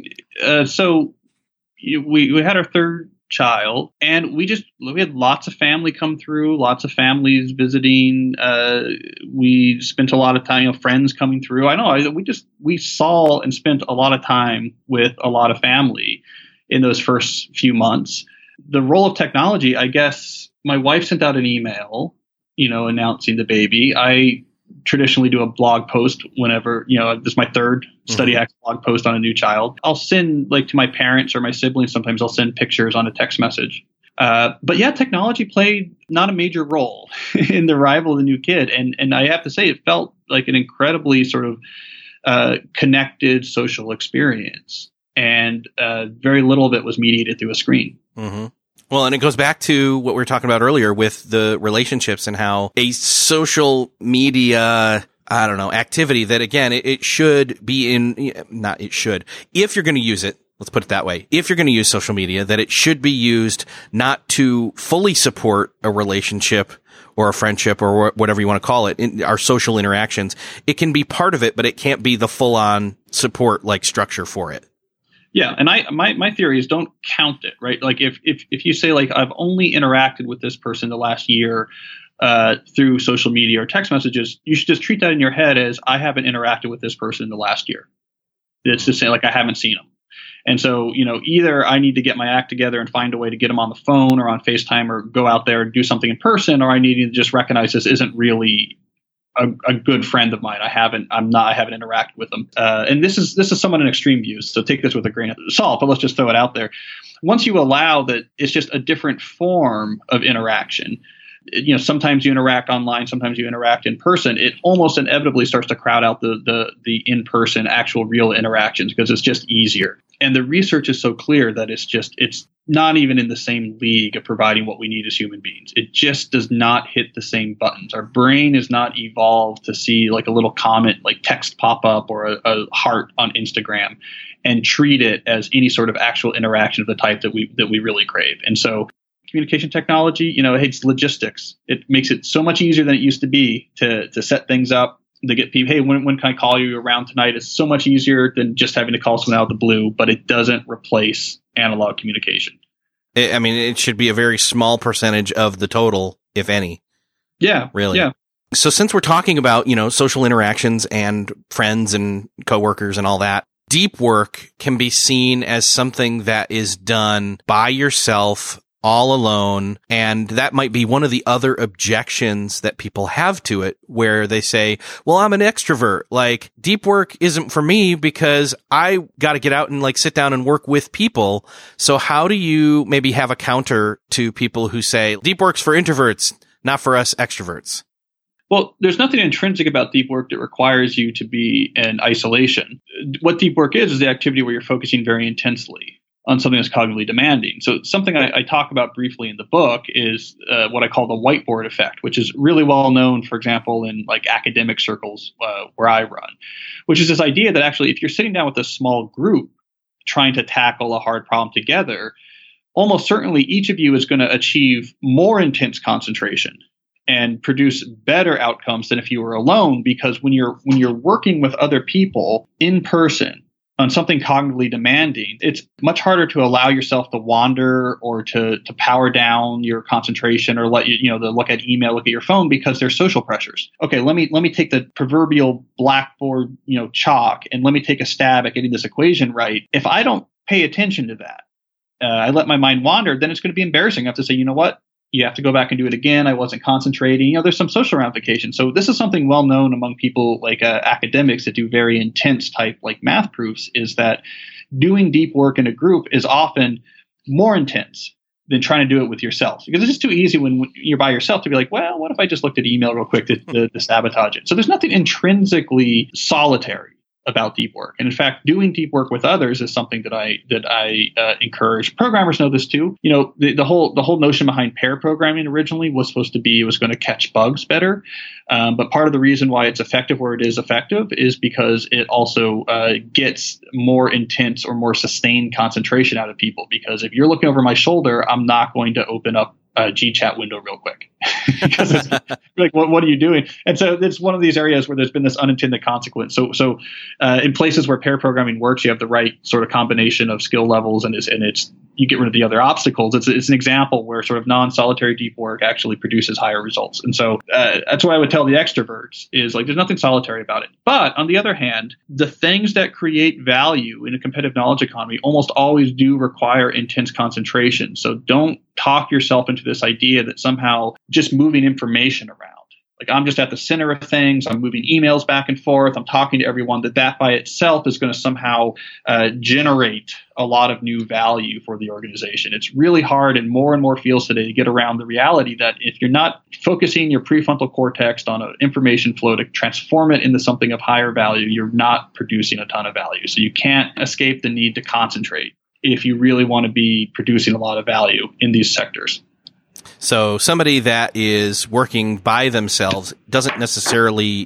So we had our third child, and we had lots of family come through, lots of families visiting. We spent a lot of time, friends coming through. We saw and spent a lot of time with a lot of family in those first few months. The role of technology, I guess, my wife sent out an email, announcing the baby. I traditionally do a blog post whenever, this is my third Study Hacks blog post on a new child. I'll send to my parents or my siblings. Sometimes I'll send pictures on a text message. But yeah, technology played not a major role in the arrival of the new kid. And I have to say, it felt like an incredibly sort of connected social experience. And very little of it was mediated through a screen. Mm-hmm. Well, and it goes back to what we were talking about earlier with the relationships and how a social media, activity that, again, it should be if you're going to use it, let's put it that way. If you're going to use social media, that it should be used not to fully support a relationship or a friendship or whatever you want to call it, in our social interactions. It can be part of it, but it can't be the full on support like structure for it. Yeah, and my theory is don't count it, right? Like if you say like I've only interacted with this person the last year through social media or text messages, you should just treat that in your head as I haven't interacted with this person in the last year. It's just saying like I haven't seen them. And so, either I need to get my act together and find a way to get them on the phone or on FaceTime or go out there and do something in person, or I need to just recognize this isn't really a good friend of mine. I haven't interacted with them. And this is somewhat an extreme view, so take this with a grain of salt, but let's just throw it out there. Once you allow that it's just a different form of interaction, sometimes you interact online, sometimes you interact in person, it almost inevitably starts to crowd out the in-person actual real interactions because it's just easier. And the research is so clear that it's not even in the same league of providing what we need as human beings. It just does not hit the same buttons. Our brain is not evolved to see like a little comment, like text pop up or a heart on Instagram and treat it as any sort of actual interaction of the type that we really crave. And so communication technology, it's logistics. It makes it so much easier than it used to be to set things up, to get people, hey, when can I call you around tonight? It's so much easier than just having to call someone out of the blue, but it doesn't replace analog communication. I mean, it should be a very small percentage of the total, if any. Yeah. Really. Yeah. So since we're talking about, social interactions and friends and coworkers and all that, deep work can be seen as something that is done by yourself all alone. And that might be one of the other objections that people have to it, where they say, well, I'm an extrovert. Like, deep work isn't for me because I got to get out and like sit down and work with people. So how do you maybe have a counter to people who say deep work's for introverts, not for us extroverts? Well, there's nothing intrinsic about deep work that requires you to be in isolation. What deep work is the activity where you're focusing very intensely on something that's cognitively demanding. So something I talk about briefly in the book is what I call the whiteboard effect, which is really well known, for example, in like academic circles where I run, which is this idea that actually if you're sitting down with a small group trying to tackle a hard problem together, almost certainly each of you is going to achieve more intense concentration and produce better outcomes than if you were alone, because when you're working with other people in person on something cognitively demanding, it's much harder to allow yourself to wander or to power down your concentration or let you to look at email, look at your phone, because there's social pressures. Okay, let me take the proverbial blackboard, chalk, and let me take a stab at getting this equation right. If I don't pay attention to that, I let my mind wander, then it's going to be embarrassing. I have to say, you know what? You have to go back and do it again. I wasn't concentrating. There's some social ramifications. So this is something well known among people like academics that do very intense type like math proofs, is that doing deep work in a group is often more intense than trying to do it with yourself, because it's just too easy when you're by yourself to be like, well, what if I just looked at email real quick to sabotage it? So there's nothing intrinsically solitary about deep work. And in fact, doing deep work with others is something that I encourage. Programmers know this too. The whole notion behind pair programming originally was supposed to be it was going to catch bugs better. But part of the reason why it's effective where it is effective is because it also gets more intense or more sustained concentration out of people. Because if you're looking over my shoulder, I'm not going to open up a GChat window real quick because it's like, what are you doing? And so it's one of these areas where there's been this unintended consequence. So in places where pair programming works, you have the right sort of combination of skill levels, and it's you get rid of the other obstacles. It's an example where sort of non-solitary deep work actually produces higher results. And so that's what I would tell the extroverts is like, there's nothing solitary about it. But on the other hand, the things that create value in a competitive knowledge economy almost always do require intense concentration. So don't talk yourself into this idea that somehow just moving information around, like I'm just at the center of things, I'm moving emails back and forth, I'm talking to everyone, that by itself is going to somehow generate a lot of new value for the organization. It's really hard in more fields today to get around the reality that if you're not focusing your prefrontal cortex on an information flow to transform it into something of higher value, you're not producing a ton of value. So you can't escape the need to concentrate if you really want to be producing a lot of value in these sectors. So somebody that is working by themselves doesn't necessarily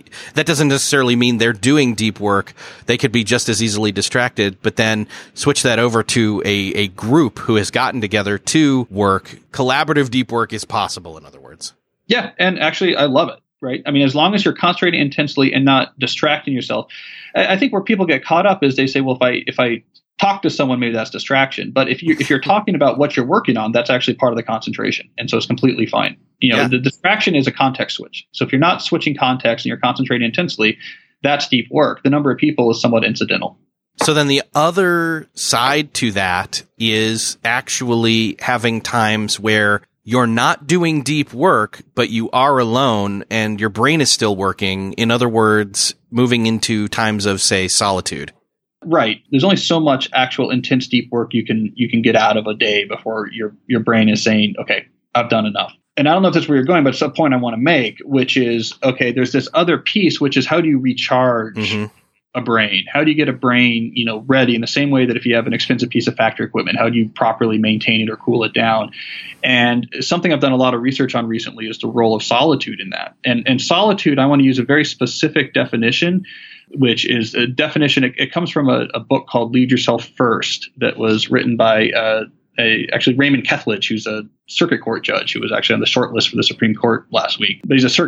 mean they're doing deep work. They could be just as easily distracted, but then switch that over to a group who has gotten together to work. Collaborative deep work is possible, in other words. Yeah, and actually I love it, right? I mean, as long as you're concentrating intensely and not distracting yourself. I think where people get caught up is they say, well, if I talk to someone, maybe that's distraction. But if you're talking about what you're working on, that's actually part of the concentration. And so it's completely fine. The distraction is a context switch. So if you're not switching context and you're concentrating intensely, that's deep work. The number of people is somewhat incidental. So then the other side to that is actually having times where you're not doing deep work, but you are alone and your brain is still working. In other words, moving into times of, say, solitude. Right. There's only so much actual intense deep work you can get out of a day before your brain is saying, okay, I've done enough. And I don't know if that's where you're going, but it's a point I want to make, which is, okay, there's this other piece, which is how do you recharge a brain? How do you get a brain, ready in the same way that if you have an expensive piece of factory equipment, how do you properly maintain it or cool it down? And something I've done a lot of research on recently is the role of solitude in that. And solitude, I want to use a very specific definition, which is a definition. It comes from a book called Lead Yourself First that was written by actually Raymond Kethledge, who's a circuit court judge who was actually on the short list for the Supreme Court last week. But he's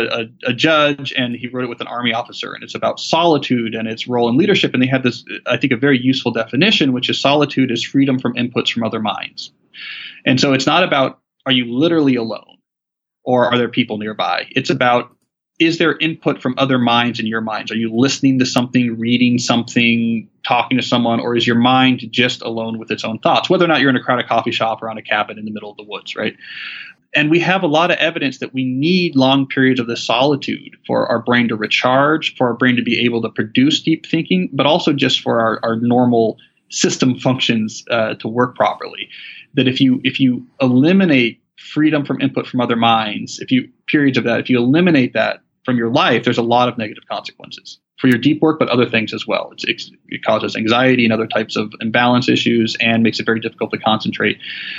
a judge, and he wrote it with an Army officer, and it's about solitude and its role in leadership. And they had this, I think, a very useful definition, which is solitude is freedom from inputs from other minds. And so it's not about, are you literally alone or are there people nearby? It's about, is there input from other minds in your minds? Are you listening to something, reading something, talking to someone, or is your mind just alone with its own thoughts, whether or not you're in a crowded coffee shop or on a cabin in the middle of the woods, right? And we have a lot of evidence that we need long periods of this solitude for our brain to recharge, for our brain to be able to produce deep thinking, but also just for our normal system functions to work properly. That if you eliminate freedom from input from other minds, if you eliminate that from your life, there's a lot of negative consequences for your deep work, but other things as well. It causes anxiety and other types of imbalance issues and makes it very difficult to concentrate.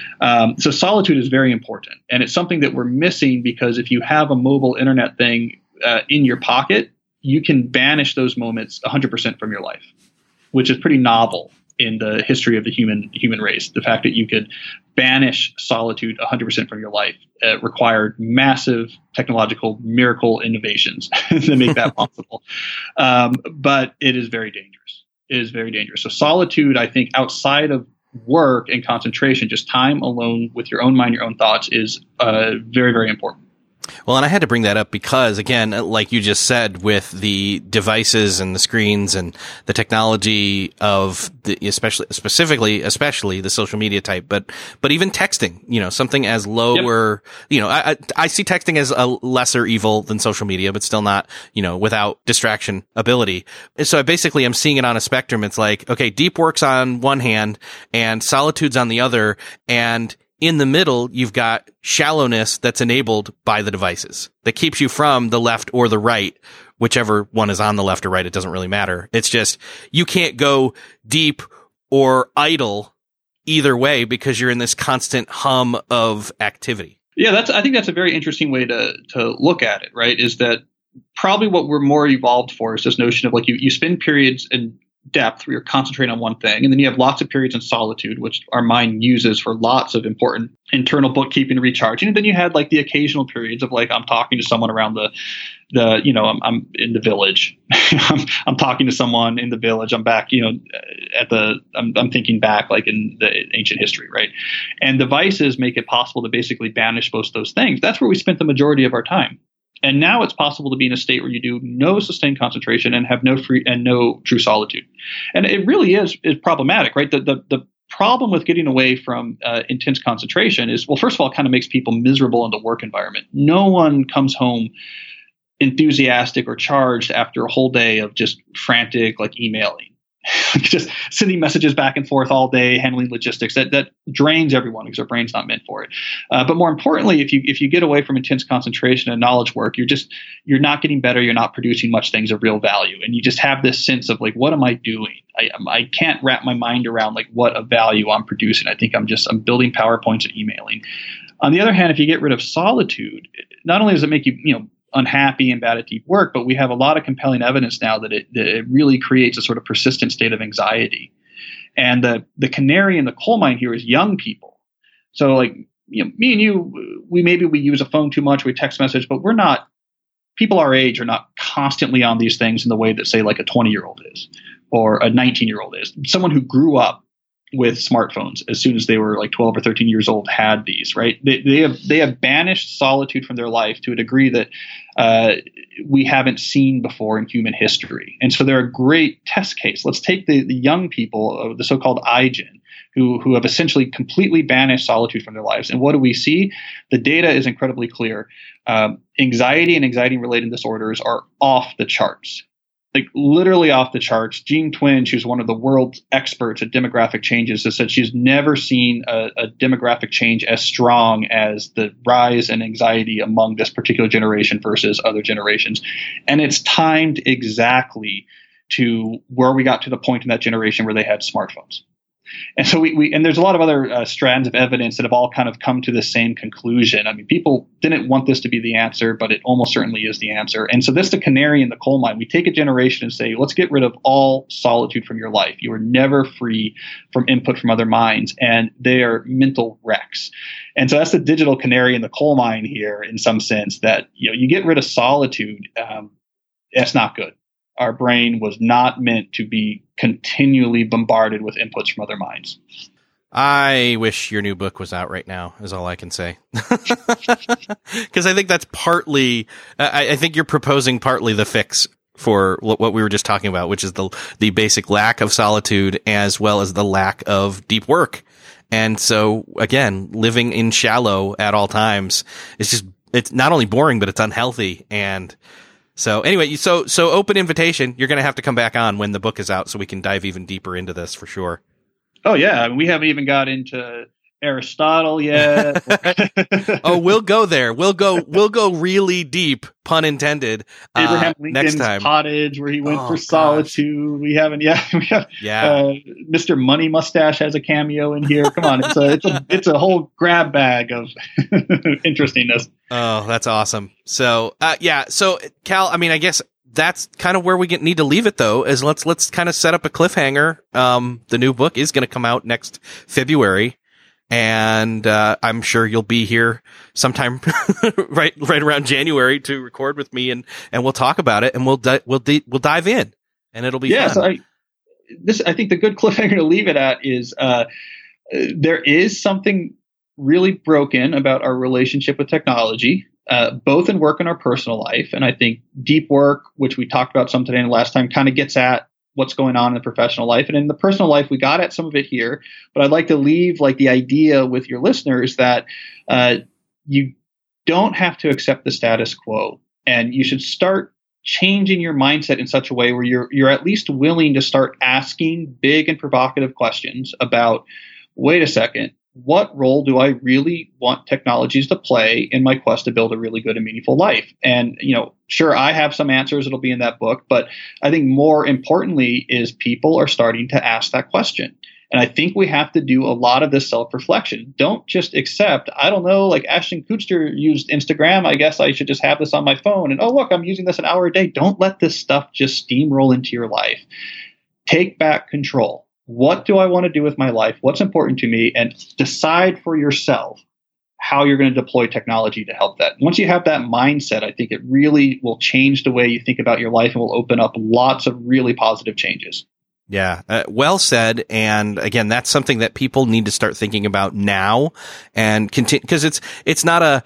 So solitude is very important. And it's something that we're missing because if you have a mobile internet thing in your pocket, you can banish those moments 100% from your life, which is pretty novel in the history of the human race. The fact that you could banish solitude 100% from your life required massive technological miracle innovations to make that possible. But it is very dangerous. It is very dangerous. So solitude, I think, outside of work and concentration, just time alone with your own mind, your own thoughts, is very, very important. Well, and I had to bring that up because, again, like you just said, with the devices and the screens and the technology of especially the social media type, but even texting, something as lower, I see texting as a lesser evil than social media, but still not, without distraction ability. So basically I'm seeing it on a spectrum. It's like, okay, deep work's on one hand and solitude's on the other, and in the middle, you've got shallowness that's enabled by the devices that keeps you from the left or the right, whichever one is on the left or right. It doesn't really matter. It's just you can't go deep or idle either way because you're in this constant hum of activity. Yeah, I think that's a very interesting way to look at it, right? Is that probably what we're more evolved for is this notion of like you spend periods in depth where you're concentrating on one thing, and then you have lots of periods in solitude, which our mind uses for lots of important internal bookkeeping and recharging. And then you had like the occasional periods of like I'm talking to someone around I'm in the village. I'm talking to someone in the village. I'm back, I'm thinking back like in the ancient history, right? And devices make it possible to basically banish both those things. That's where we spent the majority of our time. And now it's possible to be in a state where you do no sustained concentration and have no true solitude. And it really is problematic, right? The problem with getting away from intense concentration is, well, first of all, it kind of makes people miserable in the work environment. No one comes home enthusiastic or charged after a whole day of just frantic, like emailing. Just sending messages back and forth all day, handling logistics. That drains everyone because our brain's not meant for it. But more importantly, if you get away from intense concentration and knowledge work, you're not getting better. You're not producing much things of real value, and you just have this sense of like, what am I doing? I can't wrap my mind around like what a value I'm producing. I think I'm building PowerPoints and emailing. On the other hand, if you get rid of solitude, not only does it make you unhappy and bad at deep work, but we have a lot of compelling evidence now that it really creates a sort of persistent state of anxiety. And the canary in the coal mine here is young people. So like, me and you, we use a phone too much, we text message, but people our age are not constantly on these things in the way that say like a 20-year-old is. or a 19-year-old is. Someone who grew up with smartphones as soon as they were like 12 or 13 years old had these, right? They have banished solitude from their life to a degree that we haven't seen before in human history. And so they're a great test case. Let's take the young people, the so-called iGen, who have essentially completely banished solitude from their lives. And what do we see? The data is incredibly clear. Anxiety and anxiety-related disorders are off the charts. Like literally off the charts. Jean Twenge, who's one of the world's experts at demographic changes, has said she's never seen a demographic change as strong as the rise in anxiety among this particular generation versus other generations. And it's timed exactly to where we got to the point in that generation where they had smartphones. And so and there's a lot of other strands of evidence that have all kind of come to the same conclusion. I mean, people didn't want this to be the answer, but it almost certainly is the answer. And so this is the canary in the coal mine. We take a generation and say, let's get rid of all solitude from your life. You are never free from input from other minds, and they are mental wrecks. And so that's the digital canary in the coal mine here, in some sense, that you get rid of solitude. That's not good. Our brain was not meant to be continually bombarded with inputs from other minds. I wish your new book was out right now, is all I can say. Because I think that's partly, I think you're proposing partly the fix for what we were just talking about, which is the basic lack of solitude as well as the lack of deep work. And so, again, living in shallow at all times is it's not only boring, but it's unhealthy. And so anyway, so open invitation. You're going to have to come back on when the book is out so we can dive even deeper into this for sure. Oh, yeah. I mean, we haven't even got into Aristotle yet. Oh, we'll go there. We'll go really deep, pun intended. Abraham Lincoln's next time. Cottage, where he went for solitude. We have Mr. Money Mustache has a cameo in here. Come on, it's a whole grab bag of interestingness. Oh, that's awesome. So, So, Cal, I mean, I guess that's kind of where we need to leave it, though, is let's kind of set up a cliffhanger. The new book is going to come out next February. And I'm sure you'll be here sometime right around January to record with me, and we'll talk about it, and we'll dive in, and it'll be fun. So I think the good cliffhanger to leave it at is there is something really broken about our relationship with technology, both in work and our personal life. And I think deep work, which we talked about some today and last time, kind of gets at what's going on in the professional life. And in the personal life, we got at some of it here, but I'd like to leave the idea with your listeners that you don't have to accept the status quo, and you should start changing your mindset in such a way where you're at least willing to start asking big and provocative questions about, wait a second, what role do I really want technologies to play in my quest to build a really good and meaningful life? And, sure, I have some answers that'll be in that book, but I think more importantly is people are starting to ask that question. And I think we have to do a lot of this self-reflection. Don't just accept, I don't know, like Ashton Kutcher used Instagram. I guess I should just have this on my phone. And, oh, look, I'm using this an hour a day. Don't let this stuff just steamroll into your life. Take back control. What do I want to do with my life? What's important to me? And decide for yourself how you're going to deploy technology to help that. Once you have that mindset, I think it really will change the way you think about your life and will open up lots of really positive changes. Yeah, well said. And again, that's something that people need to start thinking about now and continue, because it's not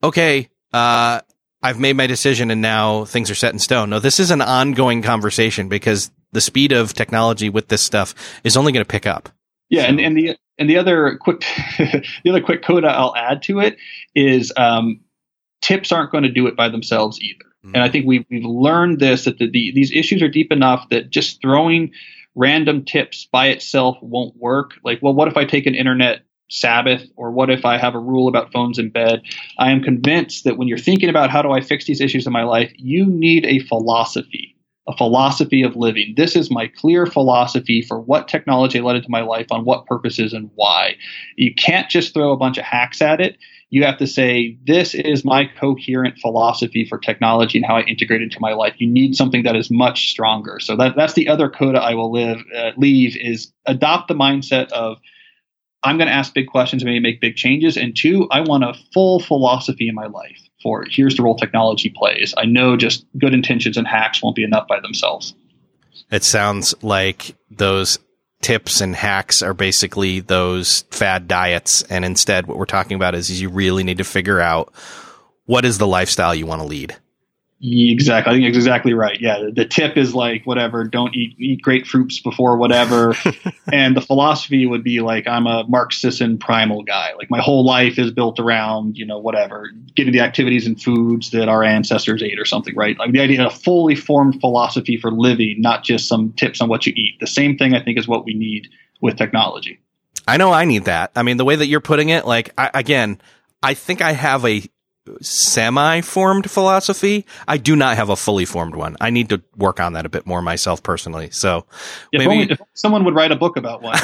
I've made my decision and now things are set in stone. No, this is an ongoing conversation because the speed of technology with this stuff is only going to pick up. Yeah. So. And the other quick, coda I'll add to it is, tips aren't going to do it by themselves either. Mm-hmm. And I think we've learned this, that these issues are deep enough that just throwing random tips by itself won't work. Like, well, what if I take an internet Sabbath, or what if I have a rule about phones in bed? I am convinced that when you're thinking about how do I fix these issues in my life, you need a philosophy of living. This is my clear philosophy for what technology led into my life, on what purposes and why. You can't just throw a bunch of hacks at it. You have to say, this is my coherent philosophy for technology and how I integrate it into my life. You need something that is much stronger. So that's the other coda I will leave is adopt the mindset of, I'm going to ask big questions, maybe make big changes. And 2, I want a full philosophy in my life for here's the role technology plays. I know just good intentions and hacks won't be enough by themselves. It sounds like those tips and hacks are basically those fad diets. And instead, what we're talking about is you really need to figure out what is the lifestyle you want to lead. Exactly. I think it's exactly right. Yeah. The tip is like, whatever, don't eat grapefruits before whatever. And the philosophy would be like, I'm a Marxist and primal guy. Like my whole life is built around, whatever, getting the activities and foods that our ancestors ate or something, right? Like the idea of a fully formed philosophy for living, not just some tips on what you eat. The same thing I think is what we need with technology. I know I need that. I mean, the way that you're putting it, like, I think I have a semi-formed philosophy. I do not have a fully formed one. I need to work on that a bit more myself personally. So maybe if someone would write a book about one.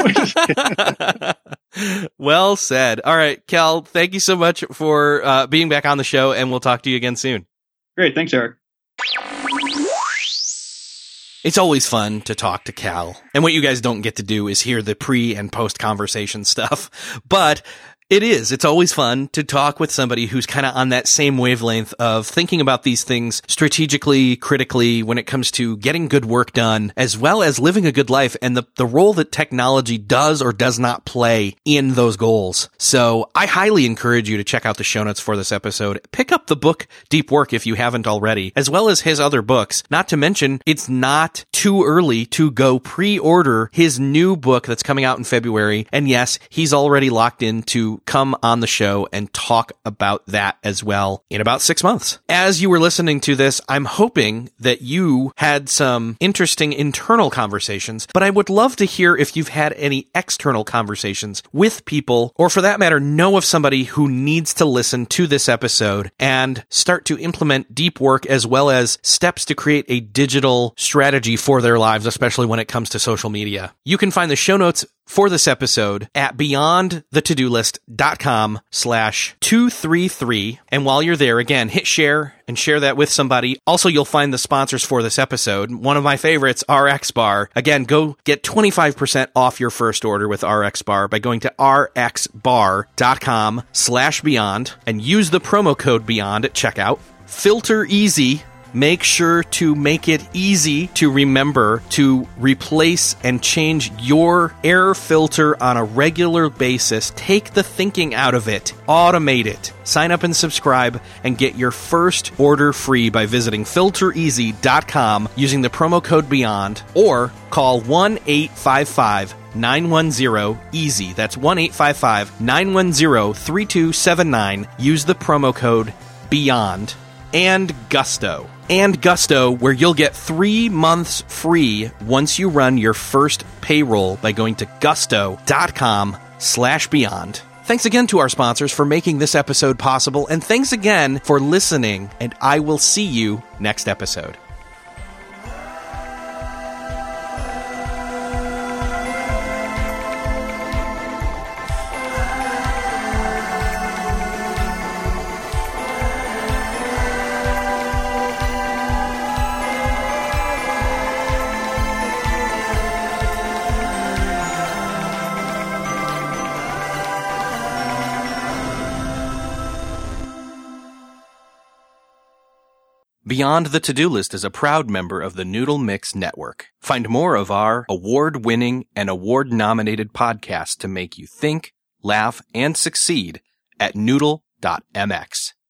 Well said. All right, Cal, thank you so much for being back on the show, and we'll talk to you again soon. Great. Thanks, Eric. It's always fun to talk to Cal. And what you guys don't get to do is hear the pre and post conversation stuff. But it's always fun to talk with somebody who's kind of on that same wavelength of thinking about these things strategically, critically, when it comes to getting good work done, as well as living a good life and the role that technology does or does not play in those goals. So I highly encourage you to check out the show notes for this episode. Pick up the book Deep Work if you haven't already, as well as his other books. Not to mention, it's not too early to go pre-order his new book that's coming out in February. And yes, he's already locked into come on the show and talk about that as well in about 6 months. As you were listening to this, I'm hoping that you had some interesting internal conversations, but I would love to hear if you've had any external conversations with people, or for that matter, know of somebody who needs to listen to this episode and start to implement deep work as well as steps to create a digital strategy for their lives, especially when it comes to social media. You can find the show notes for this episode at beyondthetodolist.com/233. And while you're there, again, hit share and share that with somebody. Also, you'll find the sponsors for this episode. One of my favorites, RX Bar. Again, go get 25% off your first order with RX Bar by going to rxbar.com/beyond and use the promo code BEYOND at checkout. Filter Easy. Make sure to make it easy to remember to replace and change your air filter on a regular basis. Take the thinking out of it. Automate it. Sign up and subscribe and get your first order free by visiting filtereasy.com using the promo code BEYOND or call 1-855-910-EASY. That's 1-855-910-3279. Use the promo code BEYOND. And Gusto, where you'll get 3 months free once you run your first payroll by going to gusto.com/beyond. Thanks again to our sponsors for making this episode possible, and thanks again for listening, and I will see you next episode. Beyond the To-Do List is a proud member of the Noodle Mix Network. Find more of our award-winning and award-nominated podcasts to make you think, laugh, and succeed at noodle.mx.